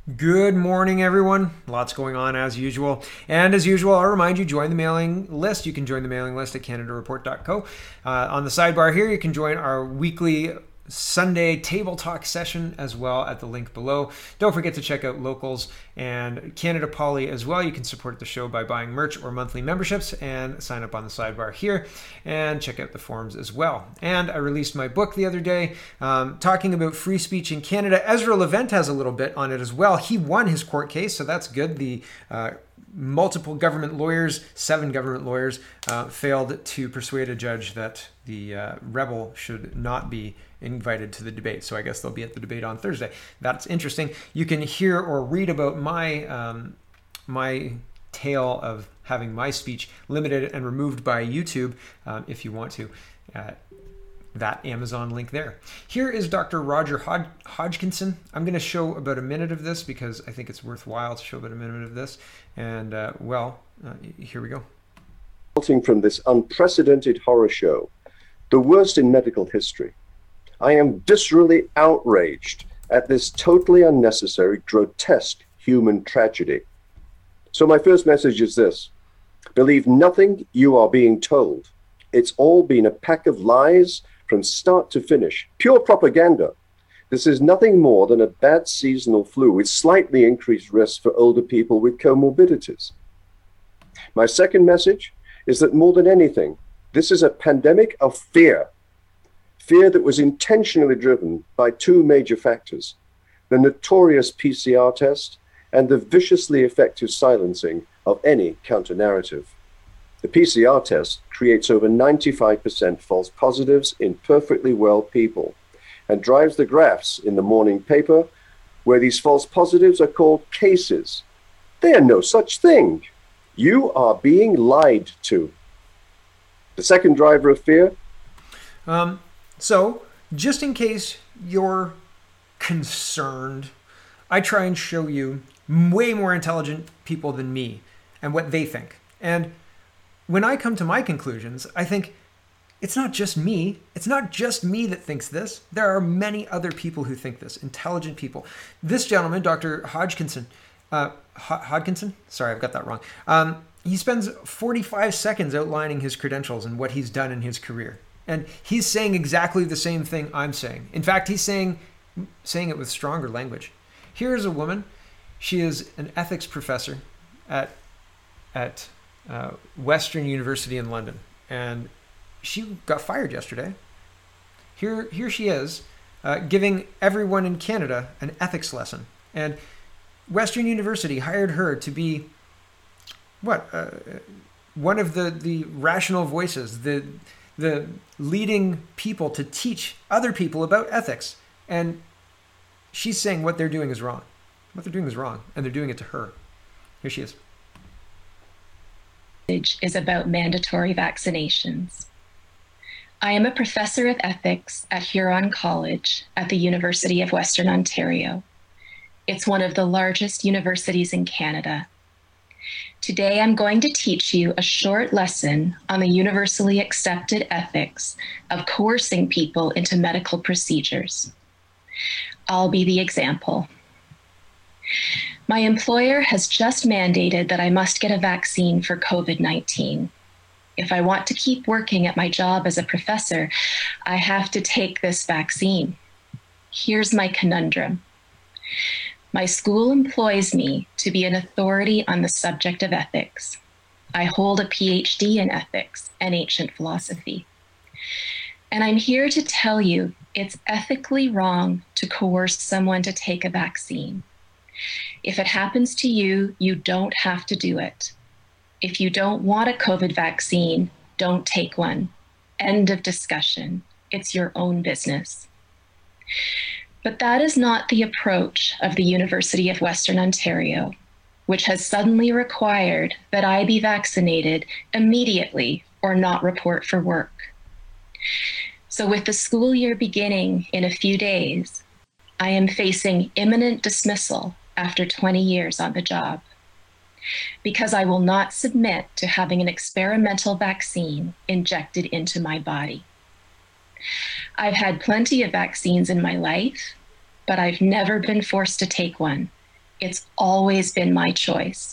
Good morning, everyone. Lots going on as usual. And as usual, I'll remind you, join the mailing list. You can join the mailing list at CanadaReport.co. On the sidebar here, you can join our weekly Sunday table talk session as well at the link below. Don't forget to check out Locals and Canada Poly as well. You can support the show by buying merch or monthly memberships and sign up on the sidebar here and check out the forums as well. And I released my book the other day talking about free speech in Canada. Ezra Levent has a little bit on it as well. He won his court case, so that's good. The multiple government lawyers, 7 government lawyers, failed to persuade a judge that the rebel should not be invited to the debate. So I guess they'll be at the debate on Thursday. That's interesting. You can hear or read about my tale of having my speech limited and removed by YouTube if you want to. That Amazon link there. Here is Dr. Roger Hodgkinson. I'm going to show about a minute of this because I think it's worthwhile to show about a minute of this. And here we go. Resulting from this unprecedented horror show, the worst in medical history, I am viscerally outraged at this totally unnecessary, grotesque human tragedy. So my first message is this: believe nothing you are being told. It's all been a pack of lies from start to finish, pure propaganda. This is nothing more than a bad seasonal flu with slightly increased risk for older people with comorbidities. My second message is that more than anything, this is a pandemic of fear that was intentionally driven by 2 major factors: the notorious PCR test and the viciously effective silencing of any counter-narrative. The PCR test creates over 95% false positives in perfectly well people and drives the graphs in the morning paper where these false positives are called cases. They are no such thing. You are being lied to. The second driver of fear. So just in case you're concerned, I try and show you way more intelligent people than me and what they think. And when I come to my conclusions, I think it's not just me. It's not just me that thinks this. There are many other people who think this, intelligent people. This gentleman, Dr. Hodgkinson, Hodgkinson? Sorry, I've got that wrong. He spends 45 seconds outlining his credentials and what he's done in his career. And he's saying exactly the same thing I'm saying. In fact, he's saying it with stronger language. Here is a woman. She is an ethics professor at Western University in London. And she got fired yesterday. Here she is giving everyone in Canada an ethics lesson. And Western University hired her to be one of the rational voices, the leading people to teach other people about ethics. And she's saying what they're doing is wrong. What they're doing is wrong, and they're doing it to her. Here she is. Is about mandatory vaccinations. I am a professor of ethics at Huron College at the University of Western Ontario. It's one of the largest universities in Canada. Today, I'm going to teach you a short lesson on the universally accepted ethics of coercing people into medical procedures. I'll be the example. My employer has just mandated that I must get a vaccine for COVID-19. If I want to keep working at my job as a professor, I have to take this vaccine. Here's my conundrum. My school employs me to be an authority on the subject of ethics. I hold a PhD in ethics and ancient philosophy. And I'm here to tell you it's ethically wrong to coerce someone to take a vaccine. If it happens to you, you don't have to do it. If you don't want a COVID vaccine, don't take one. End of discussion. It's your own business. But that is not the approach of the University of Western Ontario, which has suddenly required that I be vaccinated immediately or not report for work. So with the school year beginning in a few days, I am facing imminent dismissal after 20 years on the job, because I will not submit to having an experimental vaccine injected into my body. I've had plenty of vaccines in my life, but I've never been forced to take one, It's always been my choice.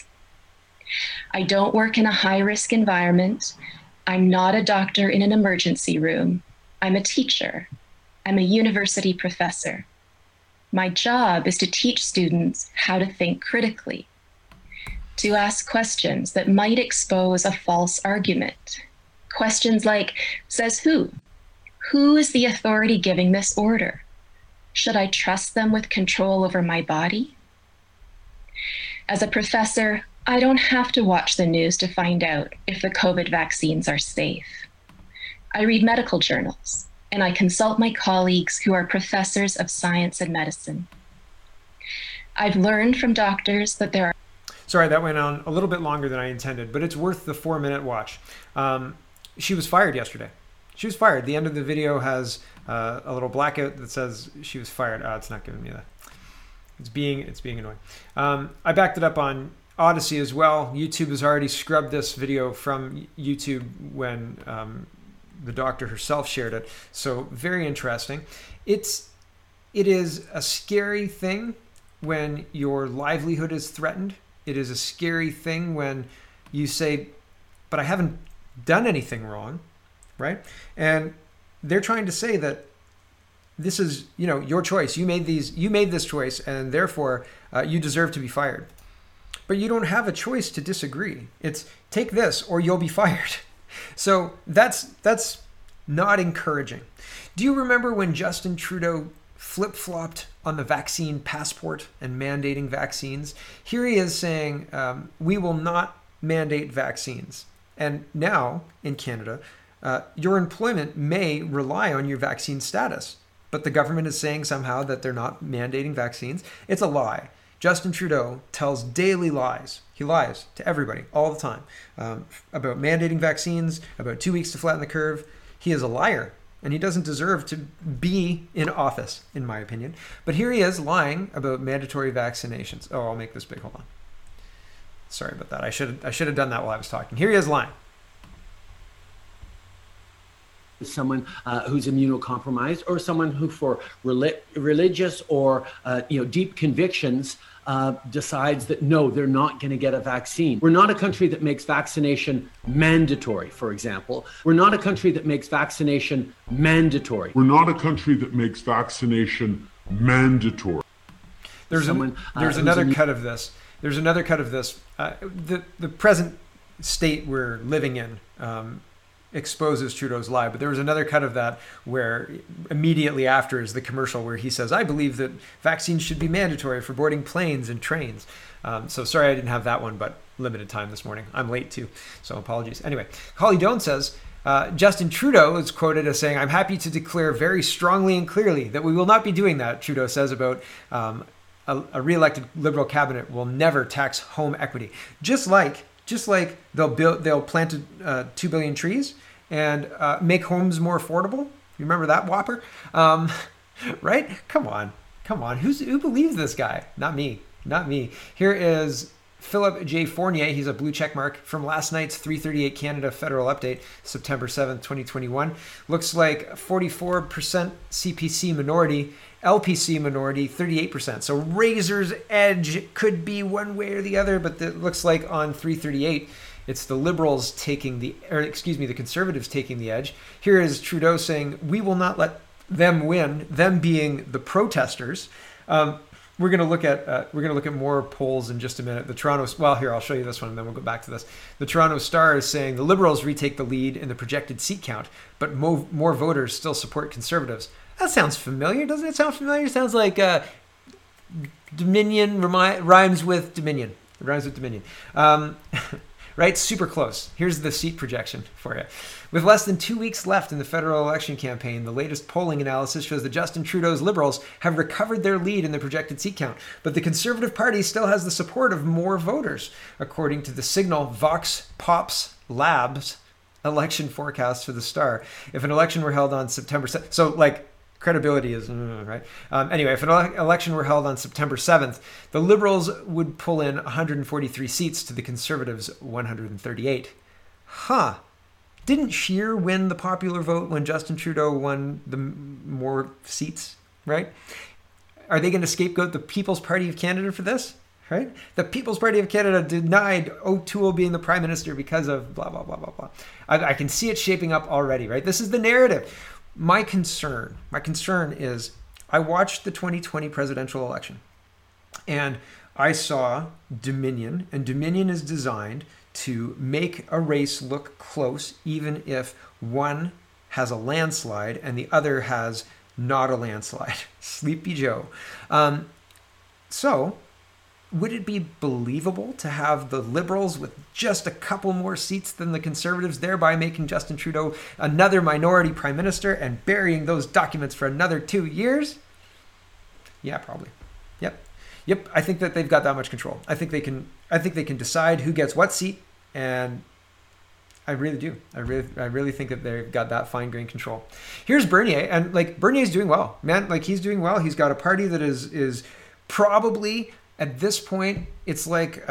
I don't work in a high-risk environment. I'm not a doctor in an emergency room. I'm a teacher. I'm a university professor. My job is to teach students how to think critically, to ask questions that might expose a false argument. Questions like, says who? Who is the authority giving this order? Should I trust them with control over my body? As a professor, I don't have to watch the news to find out if the COVID vaccines are safe. I read medical journals, and I consult my colleagues who are professors of science and medicine. I've learned from doctors that there are... Sorry, that went on a little bit longer than I intended, but it's worth the 4-minute watch. She was fired yesterday. She was fired. The end of the video has a little blackout that says she was fired. It's not giving me that. It's being annoying. I backed it up on Odyssey as well. YouTube has already scrubbed this video from YouTube when the doctor herself shared it. So very interesting. It is a scary thing when your livelihood is threatened. It is a scary thing when you say, but I haven't done anything wrong, right? And they're trying to say that this is, your choice. You made this choice, and therefore you deserve to be fired. But you don't have a choice to disagree. It's take this or you'll be fired. So that's not encouraging. Do you remember when Justin Trudeau flip-flopped on the vaccine passport and mandating vaccines? Here he is saying, we will not mandate vaccines. And now in Canada, your employment may rely on your vaccine status. But the government is saying somehow that they're not mandating vaccines. It's a lie. Justin Trudeau tells daily lies. He lies to everybody all the time about mandating vaccines, about 2 weeks to flatten the curve. He is a liar, and he doesn't deserve to be in office, in my opinion. But here he is lying about mandatory vaccinations. Oh, I'll make this big. Hold on. Sorry about that. I should have done that while I was talking. Here he is lying. Someone who's immunocompromised, or someone who, for religious or deep convictions, decides that no, they're not going to get a vaccine. We're not a country that makes vaccination mandatory, for example. We're not a country that makes vaccination mandatory. We're not a country that makes vaccination mandatory. There's another cut of this. There's another cut of this. The present state we're living in exposes Trudeau's lie, but there was another cut of that where immediately after is the commercial where he says, I believe that vaccines should be mandatory for boarding planes and trains. So sorry I didn't have that one, but limited time this morning. I'm late too, so apologies. Anyway, Holly Doan says, Justin Trudeau is quoted as saying, I'm happy to declare very strongly and clearly that we will not be doing that, Trudeau says about a re-elected Liberal cabinet will never tax home equity. Just like they'll plant 2 billion trees and make homes more affordable. You remember that whopper? Right? Come on. Who believes this guy? Not me. Here is Philip J. Fournier. He's a blue check mark from last night's 338 Canada Federal Update, September 7th, 2021. Looks like 44% CPC minority, LPC minority, 38%. So razor's edge could be one way or the other, but it looks like on 338, it's the Liberals the Conservatives taking the edge. Here is Trudeau saying, we will not let them win, them being the protesters. We're going to look at more polls in just a minute. I'll show you this one and then we'll go back to this. The Toronto Star is saying the Liberals retake the lead in the projected seat count, but more voters still support Conservatives. That sounds familiar. Doesn't it sound familiar? It sounds like Dominion rhymes with Dominion. It rhymes with Dominion. Right? Super close. Here's the seat projection for you. With less than 2 weeks left in the federal election campaign, the latest polling analysis shows that Justin Trudeau's Liberals have recovered their lead in the projected seat count, but the Conservative Party still has the support of more voters, according to the Signal Vox Pops Labs election forecast for the Star. If an election were held on September 7th, so like credibility is right. Anyway, if an election were held on September 7th, the Liberals would pull in 143 seats to the Conservatives' 138. Didn't Scheer win the popular vote when Justin Trudeau won the more seats, right? Are they going to scapegoat the People's Party of Canada for this? right? The People's Party of Canada denied O'Toole being the prime minister because of blah, blah, blah, blah, blah. I can see it shaping up already, right? This is the narrative. My concern is I watched the 2020 presidential election and I saw Dominion, and Dominion is designed to make a race look close, even if one has a landslide and the other has not a landslide. Sleepy Joe. So would it be believable to have the Liberals with just a couple more seats than the Conservatives, thereby making Justin Trudeau another minority prime minister and burying those documents for another 2 years? Yeah, probably. Yep. I think that they've got that much control. I think they can decide who gets what seat, and I really do. I really think that they've got that fine-grained control. Here's Bernier, and like Bernier's doing well, man. Like he's doing well. He's got a party that is probably at this point, it's like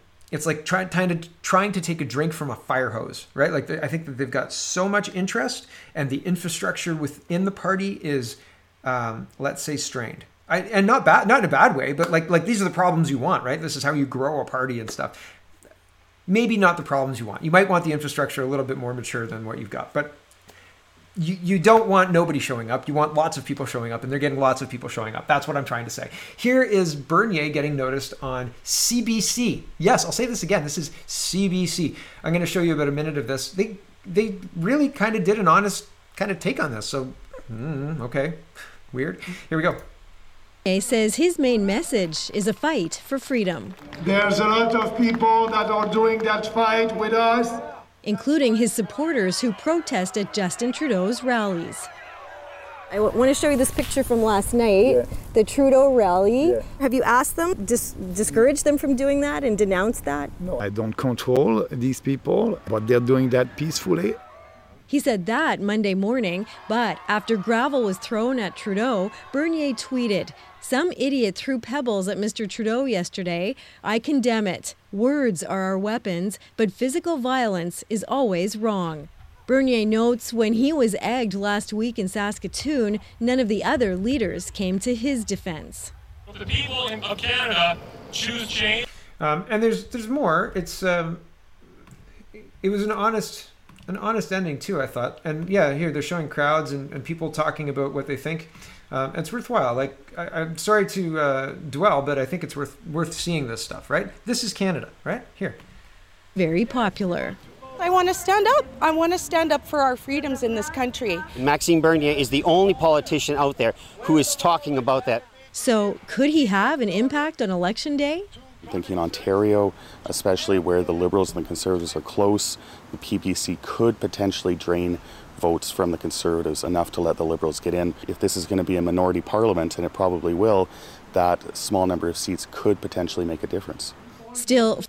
trying to take a drink from a fire hose, right? Like I think that they've got so much interest, and the infrastructure within the party is, let's say, strained. And not in a bad way, but like these are the problems you want, right? This is how you grow a party and stuff. Maybe not the problems you want. You might want the infrastructure a little bit more mature than what you've got, but you don't want nobody showing up. You want lots of people showing up, and they're getting lots of people showing up. That's what I'm trying to say. Here is Bernier getting noticed on CBC. Yes, I'll say this again. This is CBC. I'm going to show you about a minute of this. They really kind of did an honest kind of take on this. So, okay, weird. Here we go. Says his main message is a fight for freedom. There's a lot of people that are doing that fight with us, including his supporters who protest at Justin Trudeau's rallies. I want to show you this picture from last night, the Trudeau rally. Yeah. Have you asked them, discourage them from doing that and denounce that? No, I don't control these people, but they're doing that peacefully. He said that Monday morning, but after gravel was thrown at Trudeau, Bernier tweeted, "Some idiot threw pebbles at Mr. Trudeau yesterday. I condemn it. Words are our weapons, but physical violence is always wrong." Bernier notes when he was egged last week in Saskatoon, none of the other leaders came to his defense. The people of Canada choose change. And there's more. It was an honest ending too, I thought. And yeah, here they're showing crowds and people talking about what they think. It's worthwhile. Like I'm sorry to dwell, but I think it's worth seeing this stuff, right? This is Canada, right? Here. Very popular. I want to stand up. I want to stand up for our freedoms in this country. Maxime Bernier is the only politician out there who is talking about that. So could he have an impact on Election Day? I'm thinking Ontario, especially where the Liberals and the Conservatives are close, the PPC could potentially drain votes from the Conservatives enough to let the Liberals get in. If this is going to be a minority parliament, and it probably will, that small number of seats could potentially make a difference. Still.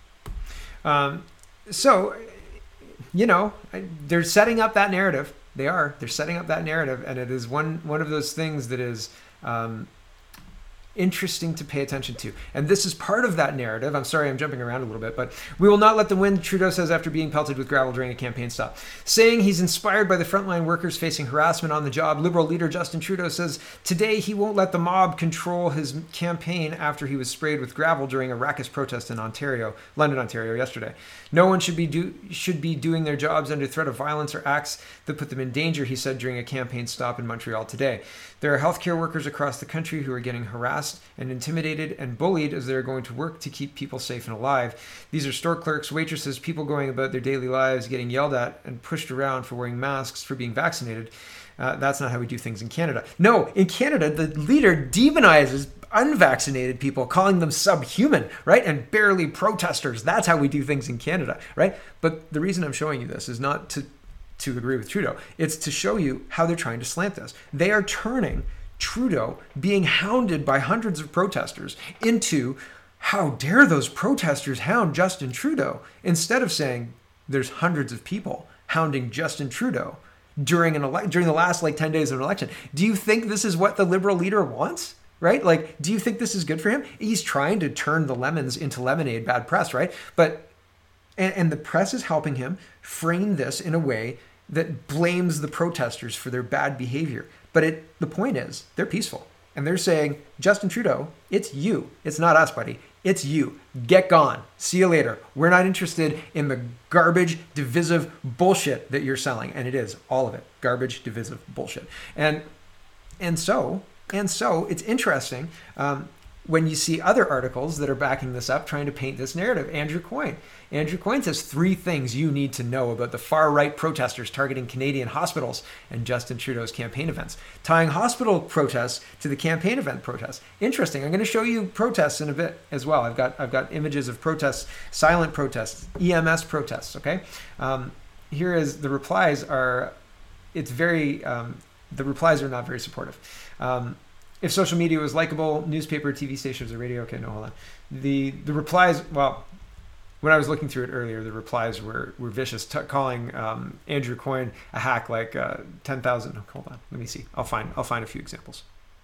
So, they're setting up that narrative. They're setting up that narrative, and it is one of those things that is interesting to pay attention to. And this is part of that narrative. I'm sorry, I'm jumping around a little bit, but we will not let them win, Trudeau says after being pelted with gravel during a campaign stop. Saying he's inspired by the frontline workers facing harassment on the job, Liberal leader Justin Trudeau says today he won't let the mob control his campaign after he was sprayed with gravel during a raucous protest in London, Ontario yesterday. No one should be doing their jobs under threat of violence or acts that put them in danger, he said during a campaign stop in Montreal today. There are healthcare workers across the country who are getting harassed and intimidated and bullied as they're going to work to keep people safe and alive. These are store clerks, waitresses, people going about their daily lives, getting yelled at and pushed around for wearing masks, for being vaccinated. That's not how we do things in Canada. No, in Canada, the leader demonizes unvaccinated people, calling them subhuman, right? And barely protesters. That's how we do things in Canada, right? But the reason I'm showing you this is not to agree with Trudeau. It's to show you how they're trying to slant this. They are turning Trudeau being hounded by hundreds of protesters into, how dare those protesters hound Justin Trudeau, instead of saying there's hundreds of people hounding Justin Trudeau during the last 10 days of an election. Do you think this is what the Liberal leader wants? Right? Do you think this is good for him? He's trying to turn the lemons into lemonade, bad press, right? But and the press is helping him frame this in a way that blames the protesters for their bad behavior. But the point is, they're peaceful. And they're saying, Justin Trudeau, it's you. It's not us, buddy. It's you. Get gone. See you later. We're not interested in the garbage, divisive bullshit that you're selling. And it is all of it. Garbage, divisive bullshit. And so it's interesting when you see other articles that are backing this up, trying to paint this narrative. Andrew Coyne says 3 things you need to know about the far-right protesters targeting Canadian hospitals and Justin Trudeau's campaign events, tying hospital protests to the campaign event protests. Interesting. I'm going to show you protests in a bit as well. I've got images of protests, silent protests, EMS protests. Okay. Here is the replies are. It's very. The replies are not very supportive. If social media was likable, newspaper, TV stations, or radio. Okay, no, hold on. The replies, well, when I was looking through it earlier, the replies were vicious, calling Andrew Coyne a hack like 10,000. Hold on, let me see. I'll find a few examples.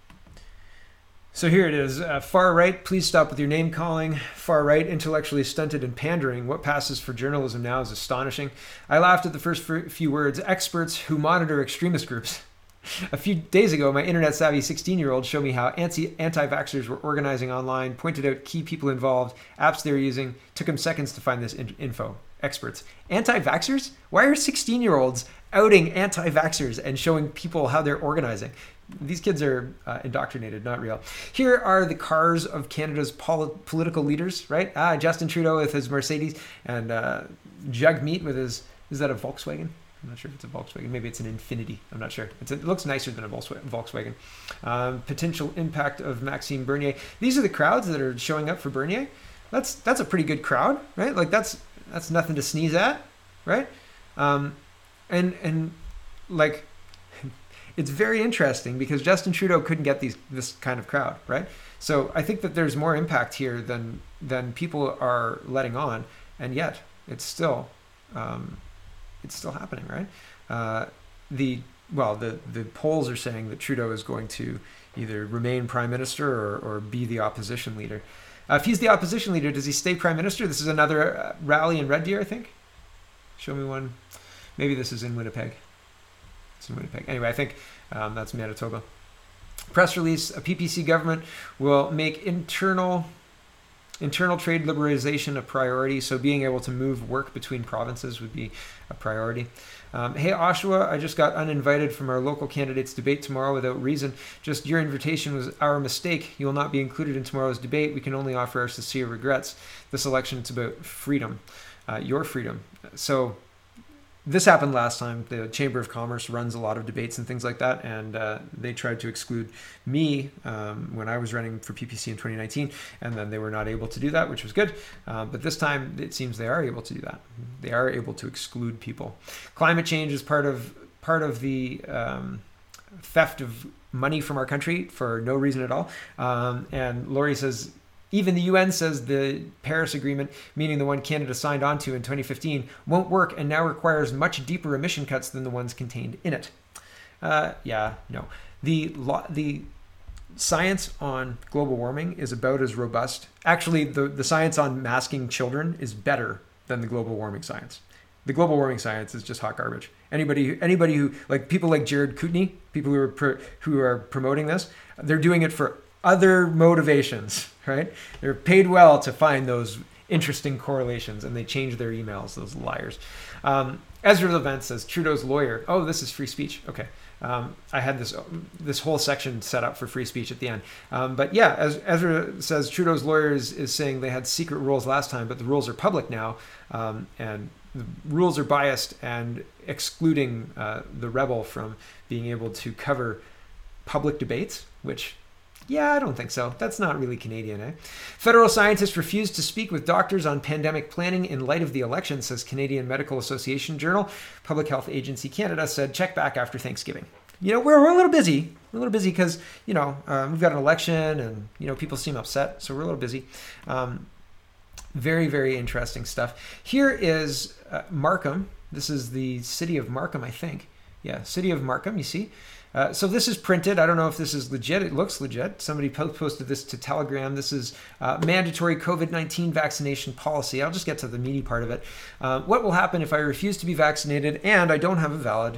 So here it is. Far right, please stop with your name calling. Far right, intellectually stunted and pandering. What passes for journalism now is astonishing. I laughed at the first few words. Experts who monitor extremist groups. A few days ago, my internet-savvy 16-year-old showed me how anti-vaxxers were organizing online, pointed out key people involved, apps they were using. Took him seconds to find this info. Experts. Anti-vaxxers? Why are 16-year-olds outing anti-vaxxers and showing people how they're organizing? These kids are indoctrinated, not real. Here are the cars of Canada's political leaders, right? Justin Trudeau with his Mercedes and Jagmeet with his, is that a Volkswagen? I'm not sure if it's a Volkswagen. Maybe it's an Infiniti. I'm not sure. It looks nicer than a Volkswagen. Potential impact of Maxime Bernier. These are the crowds that are showing up for Bernier. That's a pretty good crowd, right? Like that's nothing to sneeze at, right? And like it's very interesting because Justin Trudeau couldn't get this kind of crowd, right? So I think that there's more impact here than people are letting on, and yet it's still happening, right? The polls are saying that Trudeau is going to either remain prime minister or be the opposition leader. If he's the opposition leader, does he stay prime minister? This is another rally in Red Deer, I think. Show me one. Maybe this is in Winnipeg. It's in Winnipeg. Anyway, I think that's Manitoba. Press release: a PPC government will make internal trade liberalization a priority, so being able to move work between provinces would be a priority. Hey, Oshawa, I just got uninvited from our local candidates debate tomorrow without reason. Just your invitation was our mistake. You will not be included in tomorrow's debate. We can only offer our sincere regrets. This election is about freedom, your freedom. So this happened last time. The Chamber of Commerce runs a lot of debates and things like that, and they tried to exclude me when I was running for PPC in 2019, and then they were not able to do that, which was good. But this time, it seems they are able to do that. They are able to exclude people. Climate change is part of the theft of money from our country for no reason at all. And Laurie says, even the UN says the Paris Agreement, meaning the one Canada signed onto in 2015, won't work and now requires much deeper emission cuts than the ones contained in it. No. The science on global warming is about as robust. Actually, the science on masking children is better than the global warming science. The global warming science is just hot garbage. Anybody who, like people like Jared Kootenay, people who are promoting this, they're doing it for other motivations, right? They're paid well to find those interesting correlations, and they change their emails, those liars. Ezra Levent says, Trudeau's lawyer. Oh, this is free speech. Okay. I had this whole section set up for free speech at the end. But yeah, as Ezra says, Trudeau's lawyer is saying they had secret rules last time, but the rules are public now, and the rules are biased and excluding the rebel from being able to cover public debates, which... yeah, I don't think so. That's not really Canadian, eh? Federal scientists refused to speak with doctors on pandemic planning in light of the election, says Canadian Medical Association Journal. Public Health Agency Canada said check back after Thanksgiving. We're a little busy. We're a little busy because, we've got an election and, people seem upset. So we're a little busy. Very, very interesting stuff. Here is Markham. This is the city of Markham, I think. Yeah, city of Markham, you see. So this is printed. I don't know if this is legit. It looks legit. Somebody posted this to Telegram. This is mandatory COVID-19 vaccination policy. I'll just get to the meaty part of it. What will happen if I refuse to be vaccinated and I don't have a valid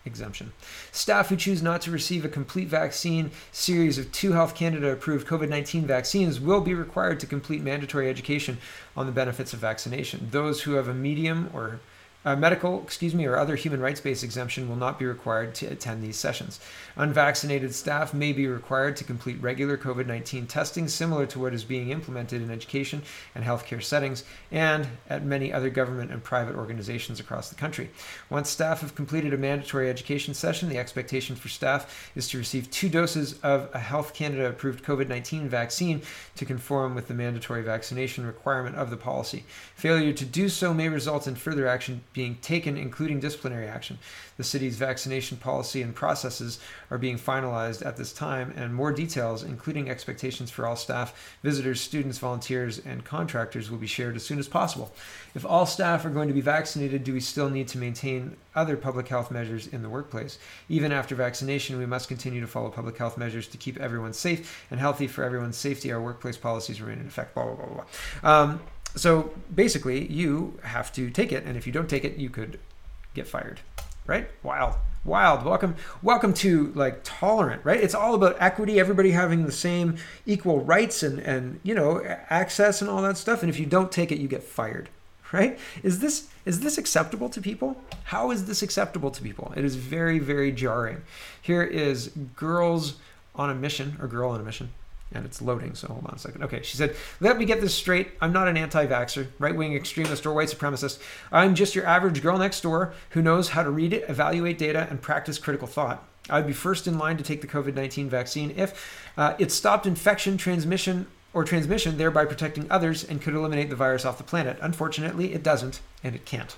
exemption. Staff who choose not to receive a complete vaccine series of 2 Health Canada approved COVID-19 vaccines will be required to complete mandatory education on the benefits of vaccination. Those who have a medium or medical, or other human rights-based exemption will not be required to attend these sessions. Unvaccinated staff may be required to complete regular COVID-19 testing, similar to what is being implemented in education and healthcare settings and at many other government and private organizations across the country. Once staff have completed a mandatory education session, the expectation for staff is to receive 2 doses of a Health Canada approved COVID-19 vaccine to conform with the mandatory vaccination requirement of the policy. Failure to do so may result in further action being taken, including disciplinary action. The city's vaccination policy and processes are being finalized at this time, and more details, including expectations for all staff, visitors, students, volunteers, and contractors, will be shared as soon as possible. If all staff are going to be vaccinated, do we still need to maintain other public health measures in the workplace? Even after vaccination, we must continue to follow public health measures to keep everyone safe and healthy. For everyone's safety, our workplace policies remain in effect, blah, blah, blah, blah. So basically, you have to take it, and if you don't take it, you could get fired, right? Wild. Welcome to like tolerant, right? It's all about equity, everybody having the same equal rights and access and all that stuff. And if you don't take it, you get fired, right? Is this acceptable to people? How is this acceptable to people? It is very, very jarring. Here is Girls on a Mission, or Girl on a Mission. And it's loading, so hold on a second. Okay, she said, let me get this straight. I'm not an anti-vaxxer, right-wing extremist, or white supremacist. I'm just your average girl next door who knows how to read it, evaluate data, and practice critical thought. I'd be first in line to take the COVID-19 vaccine if it stopped infection, transmission, thereby protecting others, and could eliminate the virus off the planet. Unfortunately, it doesn't, and it can't.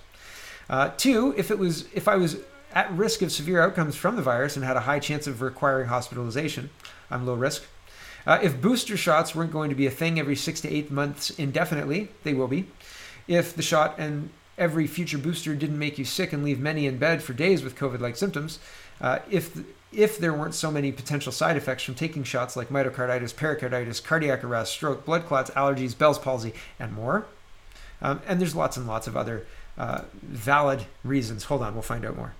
2, if I was at risk of severe outcomes from the virus and had a high chance of requiring hospitalization, I'm low risk. If booster shots weren't going to be a thing every 6 to 8 months indefinitely, they will be. If the shot and every future booster didn't make you sick and leave many in bed for days with COVID-like symptoms, if there weren't so many potential side effects from taking shots like myocarditis, pericarditis, cardiac arrest, stroke, blood clots, allergies, Bell's palsy, and more. And there's lots and lots of other valid reasons. Hold on, we'll find out more.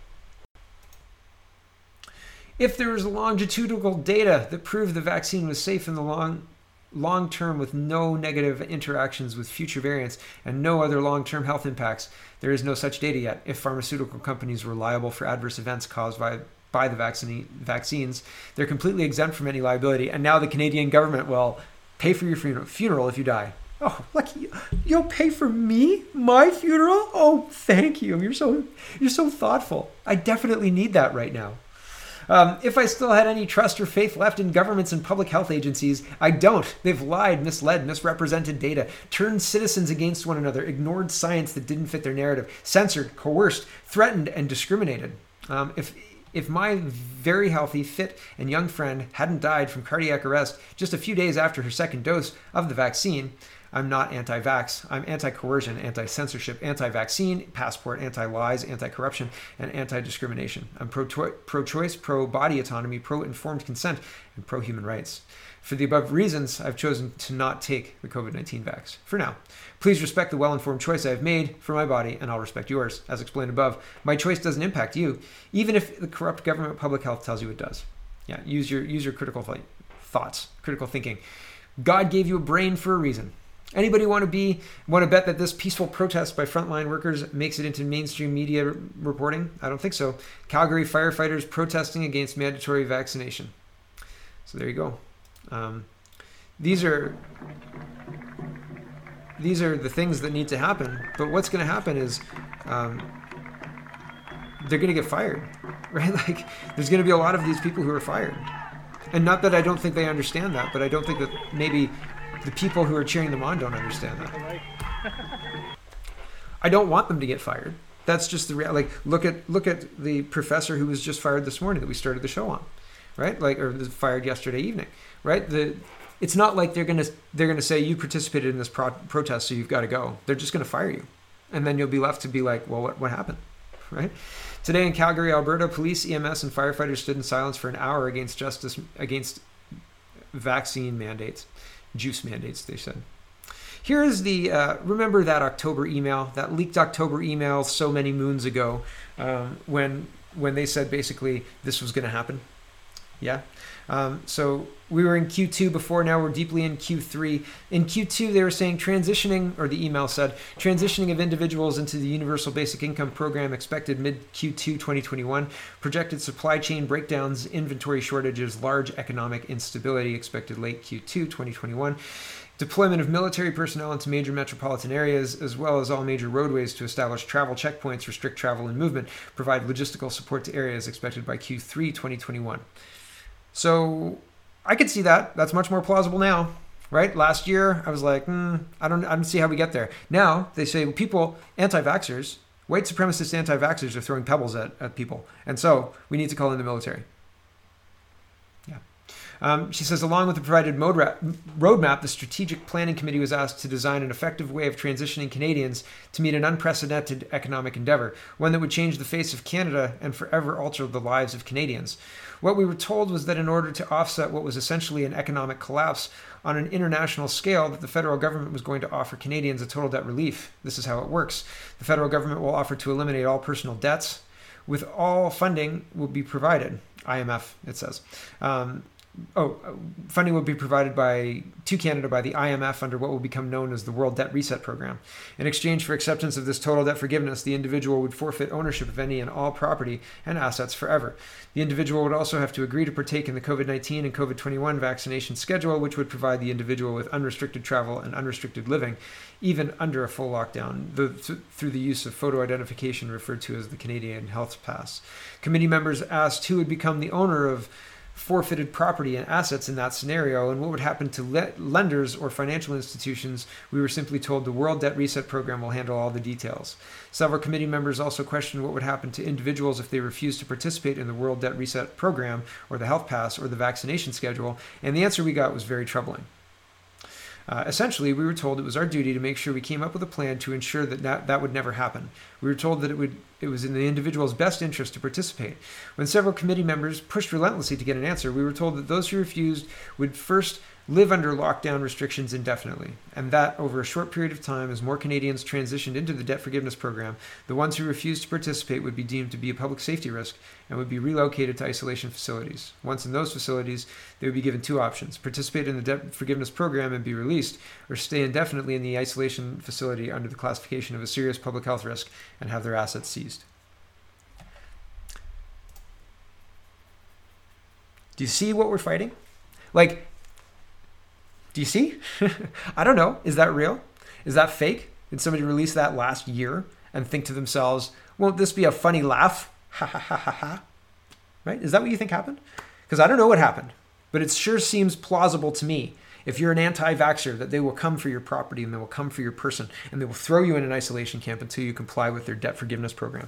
If there was longitudinal data that proved the vaccine was safe in the long term with no negative interactions with future variants and no other long-term health impacts, there is no such data yet. If pharmaceutical companies were liable for adverse events caused by the vaccines, they're completely exempt from any liability. And now the Canadian government will pay for your funeral if you die. Oh, lucky you'll pay for me, my funeral? Oh, thank you. You're so thoughtful. I definitely need that right now. If I still had any trust or faith left in governments and public health agencies, I don't. They've lied, misled, misrepresented data, turned citizens against one another, ignored science that didn't fit their narrative, censored, coerced, threatened, and discriminated. If my very healthy, fit, and young friend hadn't died from cardiac arrest just a few days after her second dose of the vaccine, I'm not anti-vax. I'm anti-coercion, anti-censorship, anti-vaccine, passport, anti-lies, anti-corruption, and anti-discrimination. I'm pro-choice, pro-body autonomy, pro-informed consent, and pro-human rights. For the above reasons, I've chosen to not take the COVID-19 vax for now. Please respect the well-informed choice I have made for my body, and I'll respect yours. As explained above, my choice doesn't impact you, even if the corrupt government public health tells you it does. Yeah, use your critical thoughts, critical thinking. God gave you a brain for a reason. Anybody want to bet that this peaceful protest by frontline workers makes it into mainstream media reporting? I don't think so. Calgary firefighters protesting against mandatory vaccination. So there you go. These are the things that need to happen. But what's going to happen is they're going to get fired, right? Like there's going to be a lot of these people who are fired. And not that I don't think they understand that, but I don't think that maybe the people who are cheering them on don't understand that. I don't want them to get fired. That's just the reality. Like, look at the professor who was just fired this morning that we started the show on, right? Like, or fired yesterday evening, right? It's not like they're gonna say you participated in this protest, so you've got to go. They're just gonna fire you, and then you'll be left to be like, well, what happened, right? Today in Calgary, Alberta, police, EMS, and firefighters stood in silence for an hour against vaccine mandates. Juice mandates, they said. Here is the, remember that October email, that leaked October email so many moons ago when when they said basically this was going to happen. Yeah. So we were in Q2 before, now we're deeply in Q3. In Q2, they were saying transitioning, or the email said, transitioning of individuals into the Universal Basic Income Program expected mid-Q2 2021, projected supply chain breakdowns, inventory shortages, large economic instability expected late Q2 2021, deployment of military personnel into major metropolitan areas, as well as all major roadways to establish travel checkpoints, restrict travel and movement, provide logistical support to areas expected by Q3 2021. So I could see that. That's much more plausible now, right? Last year, I was like, I don't see how we get there. Now they say people, anti-vaxxers, white supremacist anti-vaxxers are throwing pebbles at people. And so we need to call in the military. She says, along with the provided roadmap, the Strategic Planning Committee was asked to design an effective way of transitioning Canadians to meet an unprecedented economic endeavor, one that would change the face of Canada and forever alter the lives of Canadians. What we were told was that in order to offset what was essentially an economic collapse on an international scale, that the federal government was going to offer Canadians a total debt relief. This is how it works. The federal government will offer to eliminate all personal debts, with all funding will be provided. IMF, it says. Funding will be provided to Canada by the IMF under what will become known as the World Debt Reset Program. In exchange for acceptance of this total debt forgiveness, the individual would forfeit ownership of any and all property and assets forever. The individual would also have to agree to partake in the COVID-19 and COVID-21 vaccination schedule, which would provide the individual with unrestricted travel and unrestricted living, even under a full lockdown, through the use of photo identification referred to as the Canadian Health Pass. Committee members asked who would become the owner of forfeited property and assets in that scenario, and what would happen to lenders or financial institutions. We were simply told the World Debt Reset Program will handle all the details. Several committee members also questioned what would happen to individuals if they refused to participate in the World Debt Reset Program or the Health Pass or the vaccination schedule, and the answer we got was very troubling. Essentially, we were told it was our duty to make sure we came up with a plan to ensure that would never happen. We were told that it was in the individual's best interest to participate. When several committee members pushed relentlessly to get an answer, we were told that those who refused would first live under lockdown restrictions indefinitely, and that over a short period of time, as more Canadians transitioned into the debt forgiveness program, the ones who refused to participate would be deemed to be a public safety risk and would be relocated to isolation facilities. Once in those facilities, they would be given two options: participate in the debt forgiveness program and be released, or stay indefinitely in the isolation facility under the classification of a serious public health risk and have their assets seized. Do you see what we're fighting? Do you see? I don't know. Is that real? Is that fake? Did somebody release that last year and think to themselves, won't this be a funny laugh? Ha ha ha ha ha. Right? Is that what you think happened? Because I don't know what happened, but it sure seems plausible to me. If you're an anti-vaxxer, that they will come for your property and they will come for your person and they will throw you in an isolation camp until you comply with their debt forgiveness program.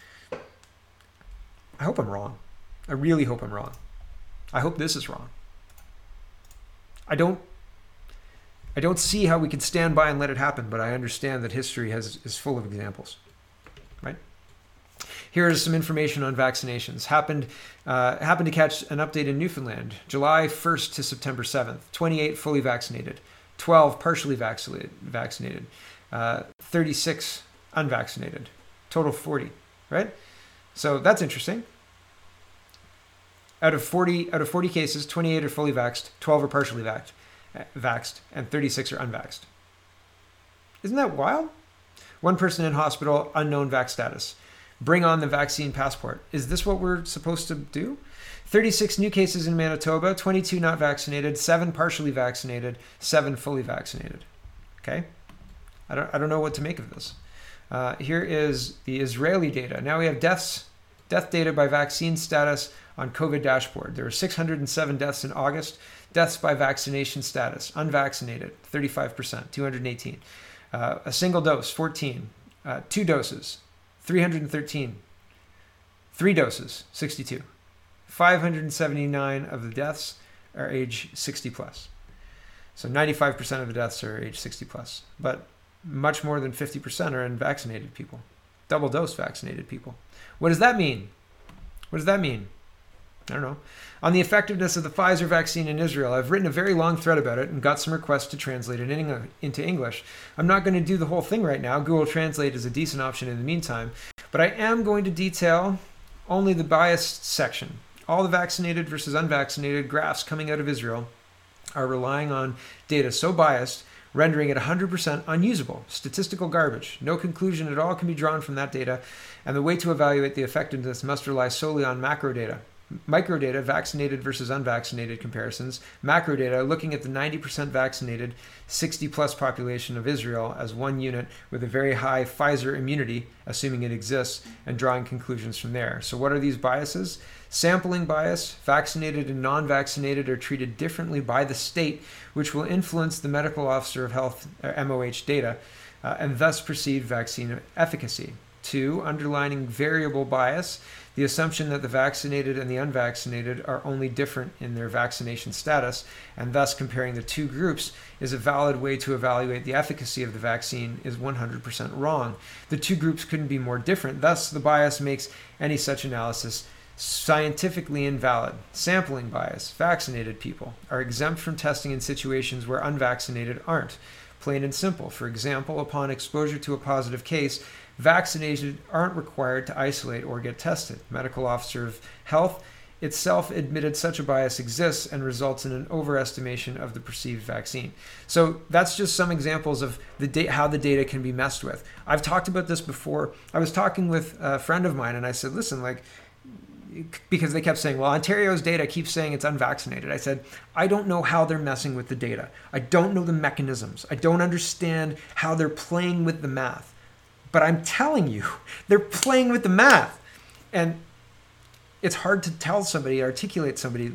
I hope I'm wrong. I really hope I'm wrong. I hope this is wrong. I don't see how we could stand by and let it happen, but I understand that history is full of examples, right? Here is some information on vaccinations. Happened to catch an update in Newfoundland, July 1st to September 7th. 28 fully vaccinated, 12 partially vaccinated, 36 unvaccinated, total 40, right? So that's interesting. Out of 40 cases, 28 are fully vaxxed, 12 are partially vaxxed, and 36 are unvaxxed. Isn't that wild? One person in hospital, unknown vax status. Bring on the vaccine passport. Is this what we're supposed to do? 36 new cases in Manitoba, 22 not vaccinated, 7 partially vaccinated, 7 fully vaccinated. Okay? I don't know what to make of this. Here is the Israeli data. Now we have death data by vaccine status on COVID dashboard. There were 607 deaths in August. Deaths by vaccination status. Unvaccinated, 35%, 218. A single dose, 14. 2 doses, 313. 3 doses, 62. 579 of the deaths are age 60 plus. So 95% of the deaths are age 60 plus. But much more than 50% are unvaccinated people. Double dose vaccinated people. What does that mean? What does that mean? I don't know. On the effectiveness of the Pfizer vaccine in Israel, I've written a very long thread about it and got some requests to translate it into English. I'm not going to do the whole thing right now. Google Translate is a decent option in the meantime. But I am going to detail only the biased section. All the vaccinated versus unvaccinated graphs coming out of Israel are relying on data so biased, rendering it 100% unusable, statistical garbage. No conclusion at all can be drawn from that data, and the way to evaluate the effectiveness must rely solely on macro data. Microdata, vaccinated versus unvaccinated comparisons. Macrodata, looking at the 90% vaccinated, 60-plus population of Israel as one unit with a very high Pfizer immunity, assuming it exists, and drawing conclusions from there. So what are these biases? Sampling bias, vaccinated and non-vaccinated are treated differently by the state, which will influence the medical officer of health, MOH data, and thus perceived vaccine efficacy. 2, underlining variable bias, the assumption that the vaccinated and the unvaccinated are only different in their vaccination status, and thus comparing the two groups is a valid way to evaluate the efficacy of the vaccine is 100% wrong. The two groups couldn't be more different, thus the bias makes any such analysis scientifically invalid. Sampling bias, vaccinated people are exempt from testing in situations where unvaccinated aren't. Plain and simple. For example, upon exposure to a positive case, vaccinated aren't required to isolate or get tested. Medical officer of health itself admitted such a bias exists and results in an overestimation of the perceived vaccine. So that's just some examples of how the data can be messed with. I've talked about this before. I was talking with a friend of mine and I said, listen, because they kept saying, well, Ontario's data keeps saying it's unvaccinated. I said, I don't know how they're messing with the data. I don't know the mechanisms. I don't understand how they're playing with the math. But I'm telling you, they're playing with the math. And it's hard to tell somebody, articulate somebody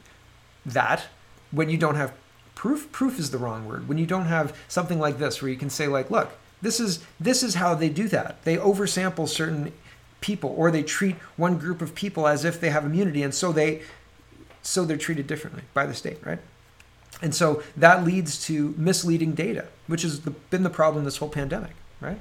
that when you don't have proof. Proof is the wrong word. When you don't have something like this where you can say, look, this is how they do that. They oversample certain people, or they treat one group of people as if they have immunity, and so they're treated differently by the state, right? And so that leads to misleading data, which has been the problem this whole pandemic, right?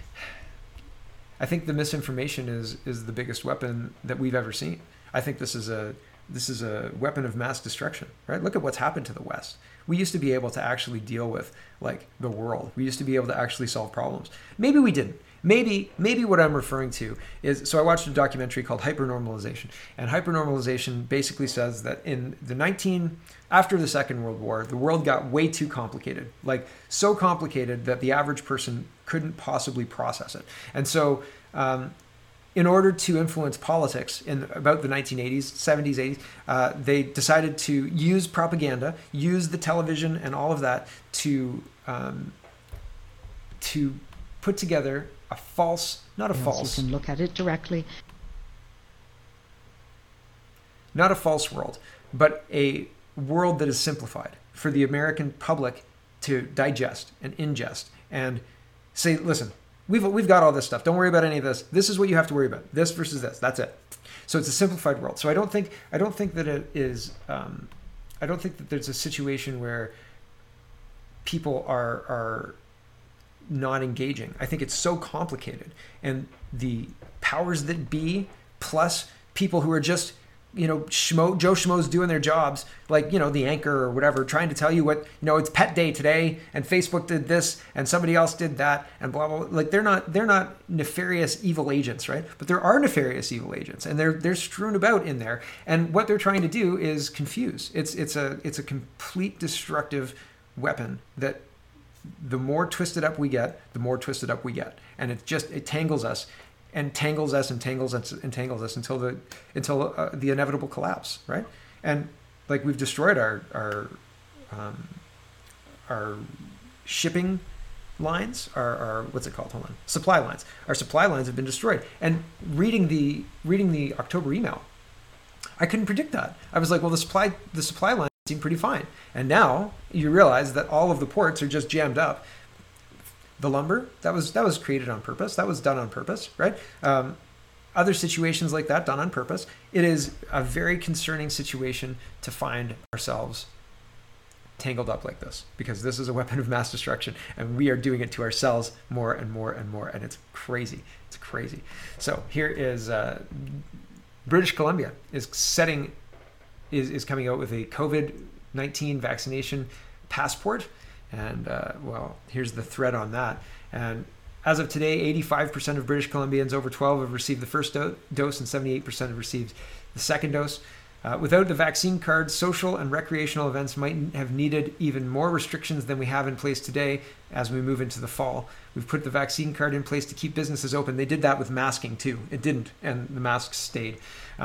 I think the misinformation is the biggest weapon that we've ever seen. I think this is a weapon of mass destruction, right? Look at what's happened to the West. We used to be able to actually deal with the world. We used to be able to actually solve problems. Maybe we didn't. Maybe what I'm referring to is, so I watched a documentary called Hypernormalization, and hypernormalization basically says that after the Second World War, the world got way too complicated, so complicated that the average person couldn't possibly process it. And so in order to influence politics in about the 1980s, 70s, 80s, they decided to use propaganda, use the television and all of that to put together a false, not a false. You can look at it directly. Not a false world, but a world that is simplified for the American public to digest and ingest and say, listen, we've got all this stuff. Don't worry about any of this. This is what you have to worry about. This versus this. That's it. So it's a simplified world. So I don't think that it is. I don't think that there's a situation where people are not engaging. I think it's so complicated, and the powers that be plus people who are just Joe Schmoes doing their jobs, the anchor or whatever, trying to tell you what, it's pet day today and Facebook did this and somebody else did that and blah blah blah. They're not nefarious evil agents, right? But there are nefarious evil agents, and they're strewn about in there, and what they're trying to do is confuse. It's a complete destructive weapon that the more twisted up we get, the more twisted up we get. And it tangles us and tangles us and tangles us and tangles us until the inevitable collapse, right? And we've destroyed our shipping lines, our what's it called? Hold on. Supply lines. Our supply lines have been destroyed. And reading the October email, I couldn't predict that. I was like, well, the supply line seemed pretty fine. And now you realize that all of the ports are just jammed up. The lumber, that was created on purpose. That was done on purpose, right? Other situations like that done on purpose. It is a very concerning situation to find ourselves tangled up like this, because this is a weapon of mass destruction, and we are doing it to ourselves more and more and more, and it's crazy. It's crazy. So here is British Columbia is coming out with a COVID-19 vaccination passport. And here's the thread on that. And As of today, 85% of British Columbians over 12 have received the first dose and 78% have received the second dose. Without the vaccine card, social and recreational events might have needed even more restrictions than we have in place today as we move into the fall. We've put the vaccine card in place to keep businesses open. They did that with masking too. It didn't, and the masks stayed.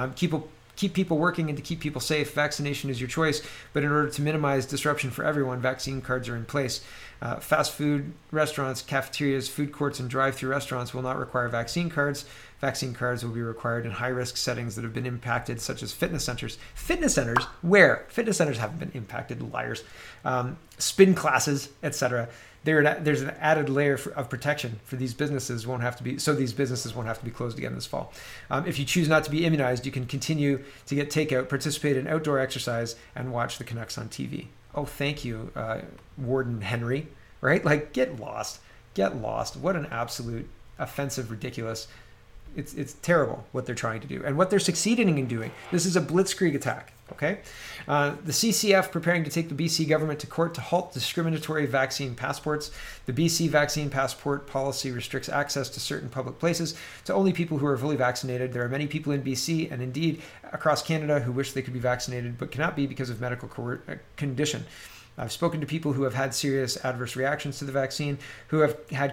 Keep people working and to keep people safe. Vaccination is your choice, but in order to minimize disruption for everyone, vaccine cards are in place. Fast food restaurants, cafeterias, food courts, and drive-through restaurants will not require vaccine cards. Vaccine cards will be required in high-risk settings that have been impacted, such as fitness centers. Fitness centers? Where? Fitness centers haven't been impacted, liars. Spin classes, etc. There's an added layer of protection for these businesses these businesses won't have to be closed again this fall. If you choose not to be immunized, you can continue to get takeout, participate in outdoor exercise, and watch the Canucks on TV. Oh, thank you, Warden Henry, right? Like, get lost. What an absolute offensive, ridiculous. It's terrible what they're trying to do and what they're succeeding in doing. This is a blitzkrieg attack, okay? The CCF preparing to take the BC government to court to halt discriminatory vaccine passports. The BC vaccine passport policy restricts access to certain public places to only people who are fully vaccinated. There are many people in BC and indeed across Canada who wish they could be vaccinated but cannot be because of medical condition. I've spoken to people who have had serious adverse reactions to the vaccine, who have had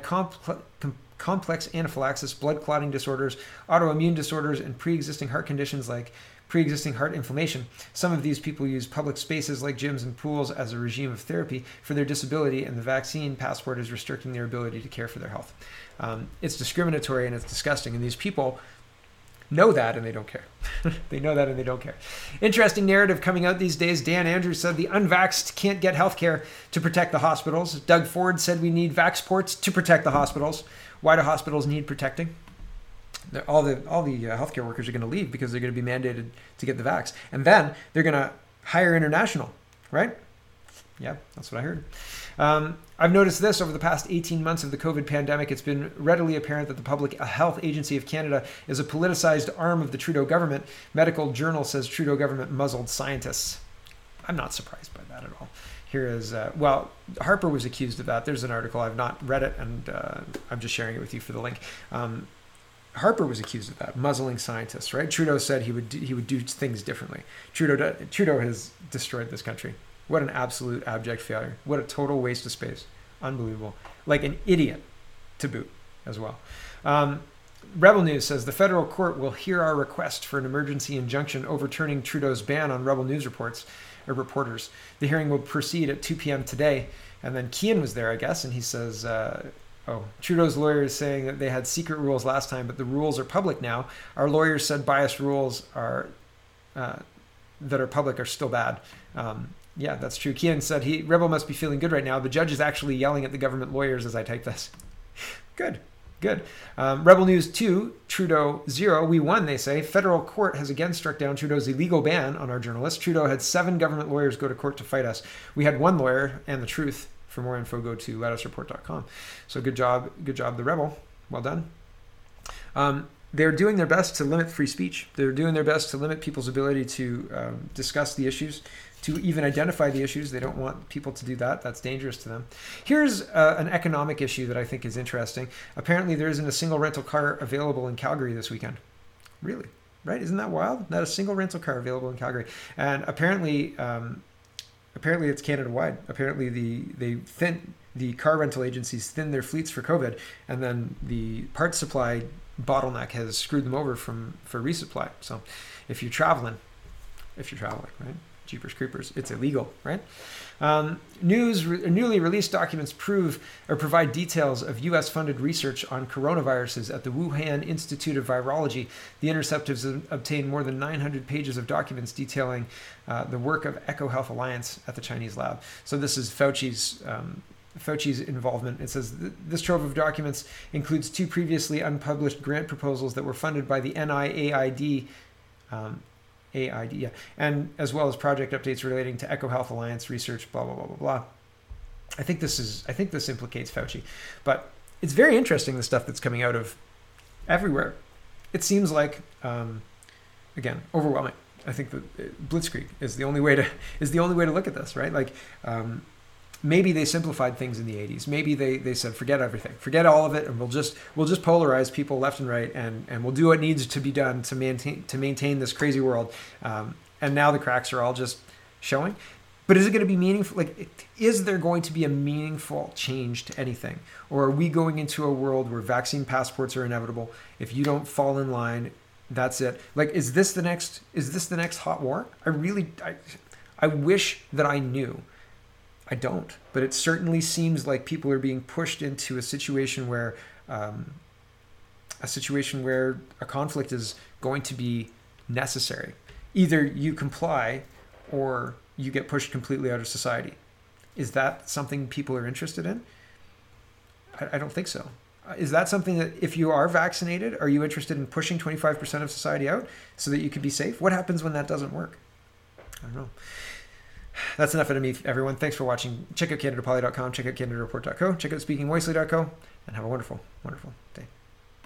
complex anaphylaxis, blood clotting disorders, autoimmune disorders, and pre-existing heart conditions like pre-existing heart inflammation. Some of these people use public spaces like gyms and pools as a regime of therapy for their disability, and the vaccine passport is restricting their ability to care for their health. It's discriminatory and it's disgusting, and these people know that and they don't care. They know that and they don't care. Interesting narrative coming out these days. Dan Andrews said the unvaxxed can't get health care to protect the hospitals. Doug Ford said we need vaxports to protect the hospitals. Why do hospitals need protecting? All the healthcare workers are going to leave because they're going to be mandated to get the vax. And then they're going to hire international, right? Yeah, that's what I heard. I've noticed this over the past 18 months of the COVID pandemic. It's been readily apparent that the Public Health Agency of Canada is a politicized arm of the Trudeau government. Medical Journal says Trudeau government muzzled scientists. I'm not surprised by that at all. Here is, Harper was accused of that. There's an article. I've not read it, and I'm just sharing it with you for the link. Harper was accused of that, muzzling scientists, right? Trudeau said he would do things differently. Trudeau has destroyed this country. What an absolute abject failure. What a total waste of space. Unbelievable. Like an idiot to boot as well. Rebel News says the federal court will hear our request for an emergency injunction overturning Trudeau's ban on Rebel News reporters. The hearing will proceed at 2 p.m. today. And then Kean was there, I guess, and he says, Trudeau's lawyer is saying that they had secret rules last time, but the rules are public now. Our lawyers said biased rules that are public are still bad. Yeah, that's true. Kean said Rebel must be feeling good right now. The judge is actually yelling at the government lawyers as I type this. Good. Rebel News 2, Trudeau 0. We won, they say. Federal court has again struck down Trudeau's illegal ban on our journalists. Trudeau had 7 government lawyers go to court to fight us. We had 1 lawyer and the truth. For more info, go to letusreport.com. So good job, the Rebel. Well done. They're doing their best to limit free speech. They're doing their best to limit people's ability to discuss the issues, to even identify the issues. They don't want people to do that. That's dangerous to them. Here's an economic issue that I think is interesting. Apparently, there isn't a single rental car available in Calgary this weekend. Really? Right? Isn't that wild? Not a single rental car available in Calgary. And apparently it's Canada-wide. Apparently the car rental agencies thin their fleets for COVID, and then the parts supply bottleneck has screwed them over for resupply. So if you're traveling, right? Jeepers creepers, it's illegal, right? Newly released documents provide details of U.S.-funded research on coronaviruses at the Wuhan Institute of Virology. The Intercept has obtained more than 900 pages of documents detailing the work of EcoHealth Alliance at the Chinese lab. So this is Fauci's involvement. It says this trove of documents includes 2 previously unpublished grant proposals that were funded by the NIAID. And as well as project updates relating to EcoHealth Alliance research, blah, blah, blah, blah, blah. I think this implicates Fauci. But it's very interesting, the stuff that's coming out of everywhere. It seems like, again, overwhelming. I think that blitzkrieg is the only way to look at this, right? Like, maybe they simplified things in the 80s. Maybe they said, forget everything, forget all of it, and we'll just polarize people left and right, and we'll do what needs to be done to maintain this crazy world. And now the cracks are all just showing. But is it going to be meaningful? Like, is there going to be a meaningful change to anything? Or are we going into a world where vaccine passports are inevitable? If you don't fall in line, that's it. Like, is this the next hot war? I wish that I knew. I don't. But it certainly seems like people are being pushed into a situation where a conflict is going to be necessary. Either you comply or you get pushed completely out of society. Is that something people are interested in? I don't think so. Is that something that, if you are vaccinated, are you interested in pushing 25% of society out so that you can be safe? What happens when that doesn't work? I don't know. That's enough of me, everyone. Thanks for watching. Check out CanadaPoly.com, check out CanadaReport.co, check out SpeakingVoicely.co, and have a wonderful, wonderful day.